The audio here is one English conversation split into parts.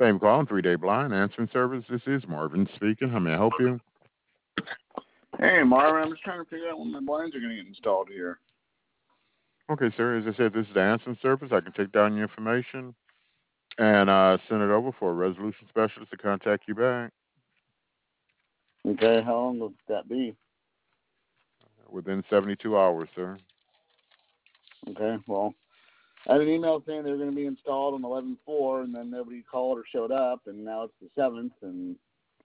Thank you for calling 3-Day Blind Answering Service. This is Marvin speaking. How may I help you? Hey, Marvin, I'm just trying to figure out when my blinds are going to get installed here. Okay, sir. As I said, this is the answering service. I can take down your information and send it over for a resolution specialist to contact you back Okay, how long will that be? within 72 hours, sir. Okay, well, I had an email saying they were going to be installed on 11/4, and then nobody called or showed up, and now it's the 7th, and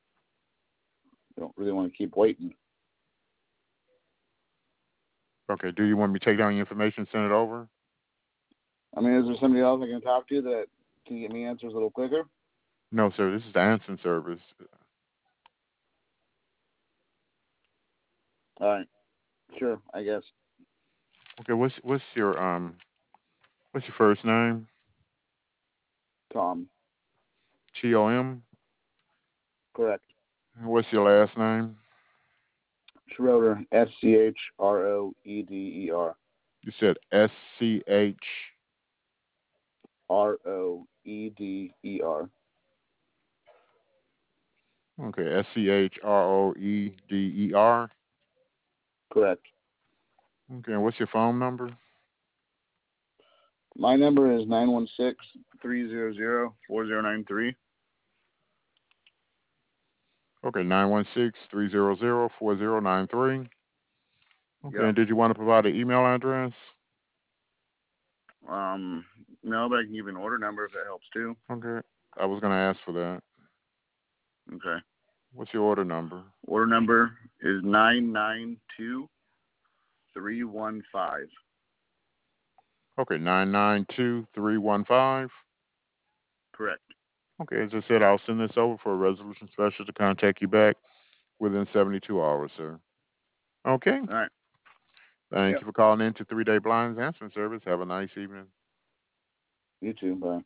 I don't really want to keep waiting. Okay, do you want me to take down your information and send it over? I mean, is there somebody else I can talk to that can get me answers a little quicker? No, sir. This is the answering service. All right, sure, I guess. Okay, what's your first name? Tom, Tom. correct. What's your last name? Schroeder, Schroeder. You said SCH. Roeder. Okay, SCHROEDER. Correct. Okay, and what's your phone number? My number is 916-300-4093. Okay, 916-300-4093. Okay, Yep. and did you want to provide an email address? No, but I can give you an order number if that helps too. Okay, I was going to ask for that. Okay. What's your order number? Order number is 992315. Okay, 992-315. Correct. Okay, as I said, I'll send this over for a resolution specialist to contact you back within 72 hours, sir. Okay, All right. thank Yep. you for calling in to 3-Day Blinds Answering Service. Have a nice evening. You too. Bye.